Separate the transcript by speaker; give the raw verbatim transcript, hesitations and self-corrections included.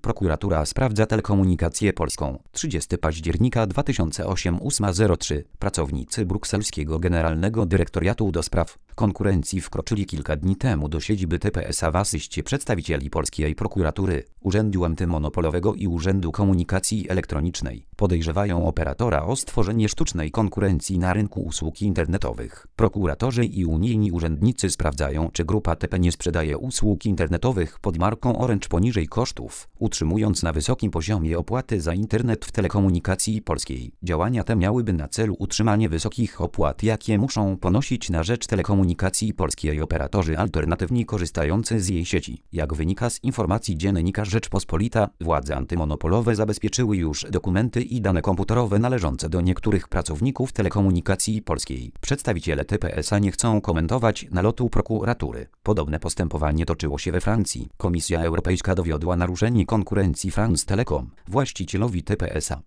Speaker 1: Prokuratura sprawdza Telekomunikację Polską. trzydziestego października dwa tysiące ósmego ósma zero trzy. Pracownicy brukselskiego Generalnego Dyrektoriatu do Spraw Konkurencji wkroczyli kilka dni temu do siedziby T P S a w asyście przedstawicieli polskiej prokuratury, Urzędu Antymonopolowego i Urzędu Komunikacji Elektronicznej. Podejrzewają operatora o stworzenie sztucznej konkurencji na rynku usług internetowych. Prokuratorzy i unijni urzędnicy sprawdzają, czy grupa T P nie sprzedaje usług internetowych pod marką Orange poniżej kosztów, utrzymując na wysokim poziomie opłaty za internet w Telekomunikacji Polskiej. Działania te miałyby na celu utrzymanie wysokich opłat, jakie muszą ponosić na rzecz Telekomunikacji Polskiej operatorzy alternatywni korzystający z jej sieci. Jak wynika z informacji dziennika Rzeczpospolita, władze antymonopolowe zabezpieczyły już dokumenty i dane komputerowe należące do niektórych pracowników Telekomunikacji Polskiej. Przedstawiciele T P S a nie chcą komentować nalotu prokuratury. Podobne postępowanie toczyło się we Francji. Komisja Europejska dowiodła naruszenie konkurencji France Telecom, właścicielowi T P S a.